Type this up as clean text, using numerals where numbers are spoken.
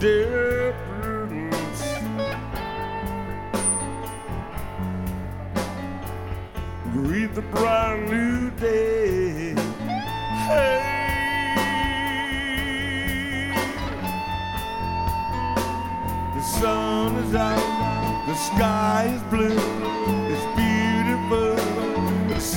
difference. Greet the brand new day. Hey, the sun is out, the sky is blue.